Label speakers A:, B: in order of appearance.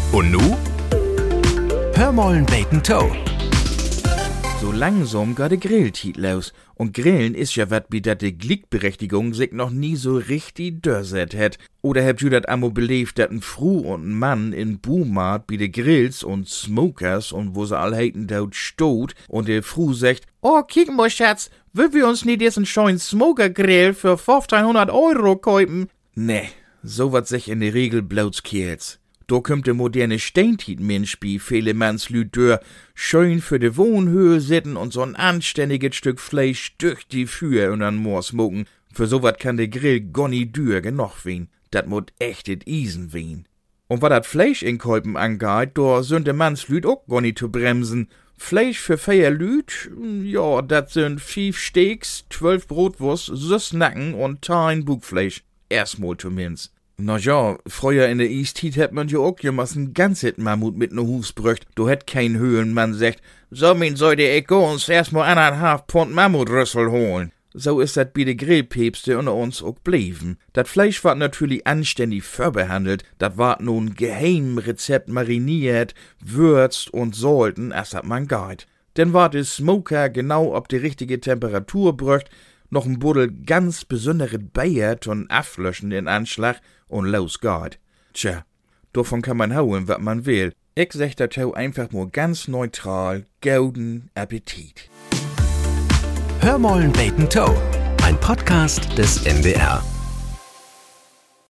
A: Und nu? Hör mollen beten Toe.
B: So langsam geht de Grilltiet los. Und Grillen ist ja wat, wie dat de Gliedberechtigung sich noch nie so richtig durchset het. Oder habt ihr dat ammo belebt, dat ein Fru und ein Mann in Boomarkt bei de Grills und Smokers und wo se all heiten dort stot und de Fru sagt, oh, kiek mal, Schatz, will wir uns nicht diesen scheuen Smokergrill für 1500 Euro kaufen? Nee, so wat sich in der Regel bloß Kerls. Da kommt der moderne Steintiet-Mensch bei viele Mannslüd durch, schön für de Wohnhöhe sitten und so'n anständiges Stück Fleisch durch die Fühe und an Moor smoken. Für so wat kann der Grill gar nie dür genug wien. Dat mut echtet Isen wien. Und wat dat Fleisch in Kolpen angeht, da sind de Mannslüd auch gar nie zu bremsen. Fleisch für 4 Lüd, ja, dat sind 5 Steaks, 12 Brotwurst, 6 Nacken und 10 Bugfleisch. Erstmal zumindest. Na ja, früher in der Easttiet hätt man ja auch gemassen ganzes Mammut mit ne Hufsbrücht. Du hätt kein Höhlenmann sagt, so min sollte ich uns erstmal 1,5 Pfund Mammutrüssel holen. So ist dat bei de Grillpäpste unter uns auch blieben. Dat Fleisch ward natürlich anständig vorbehandelt. Dat ward nun Geheimrezept mariniert, würzt und salten, erst dat man geht. Denn ward de Smoker genau ob de richtige Temperatur brücht, noch ein Buddel ganz besondere Bayert und Afflöschen in Anschlag und los geht. Tja, davon kann man hauen, wat man will. Ich sag dazu einfach nur ganz neutral, golden Appetit.
A: Hör mollen beten Toe. Ein Podcast des NDR.